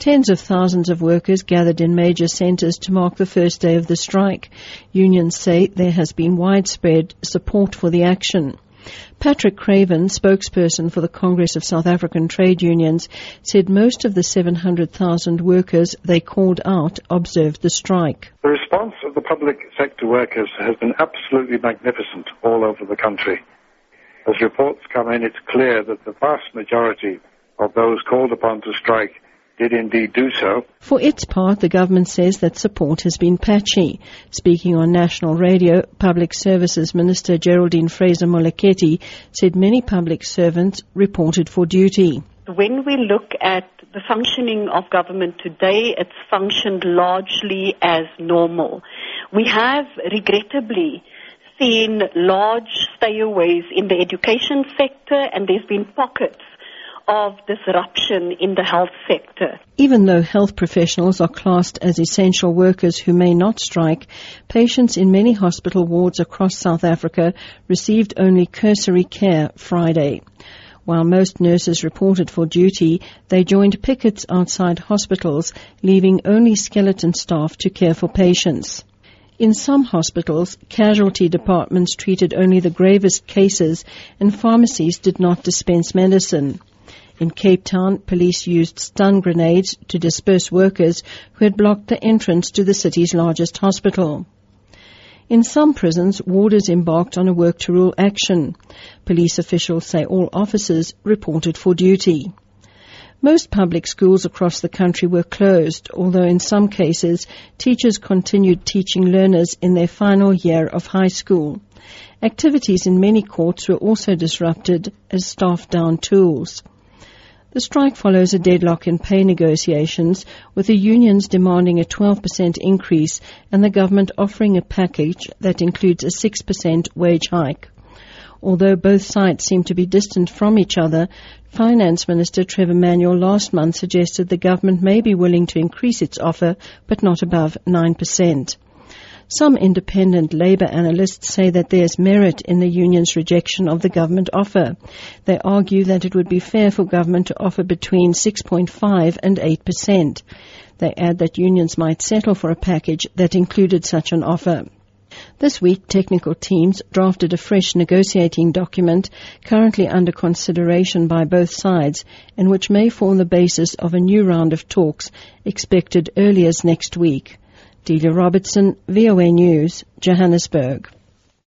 Tens of thousands of workers gathered in major centres to mark the first day of the strike. Unions say there has been widespread support for the action. Patrick Craven, spokesperson for the Congress of South African Trade Unions, said most of the 700,000 workers they called out observed the strike. The response of the public sector workers has been absolutely magnificent all over the country. As reports come in, it's clear that the vast majority of those called upon to strike did indeed do so. For its part, the government says that support has been patchy. Speaking on national radio, Public Services Minister Geraldine Fraser-Moleketi said many public servants reported for duty. When we look at the functioning of government today, it's functioned largely as normal. We have regrettably seen large stayaways in the education sector, and there's been pockets of disruption in the health sector. Even though health professionals are classed as essential workers who may not strike, patients in many hospital wards across South Africa received only cursory care Friday. While most nurses reported for duty, they joined pickets outside hospitals, leaving only skeleton staff to care for patients. In some hospitals, casualty departments treated only the gravest cases and pharmacies did not dispense medicine. In Cape Town, police used stun grenades to disperse workers who had blocked the entrance to the city's largest hospital. In some prisons, warders embarked on a work-to-rule action. Police officials say all officers reported for duty. Most public schools across the country were closed, although in some cases, teachers continued teaching learners in their final year of high school. Activities in many courts were also disrupted as staff downed tools. The strike follows a deadlock in pay negotiations, with the unions demanding a 12% increase and the government offering a package that includes a 6% wage hike. Although both sides seem to be distant from each other, Finance Minister Trevor Manuel last month suggested the government may be willing to increase its offer, but not above 9%. Some independent Labour analysts say that there is merit in the union's rejection of the government offer. They argue that it would be fair for government to offer between 6.5% and 8%. They add that unions might settle for a package that included such an offer. This week, technical teams drafted a fresh negotiating document currently under consideration by both sides and which may form the basis of a new round of talks expected early as next week. Delia Robertson, VOA News, Johannesburg.